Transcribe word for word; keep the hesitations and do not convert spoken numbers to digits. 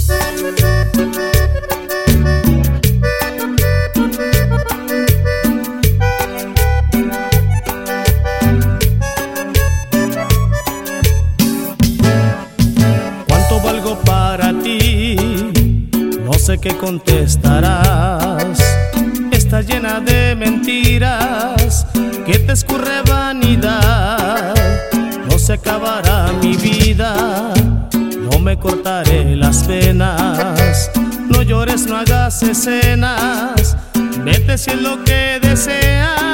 ¿Cuánto valgo para ti? No sé qué contestarás. Está llena de mentiras que te escurre vanidad. No se acabará mi vida, no me cortaré las venas. No llores, no hagas escenas, vete si es lo que deseas.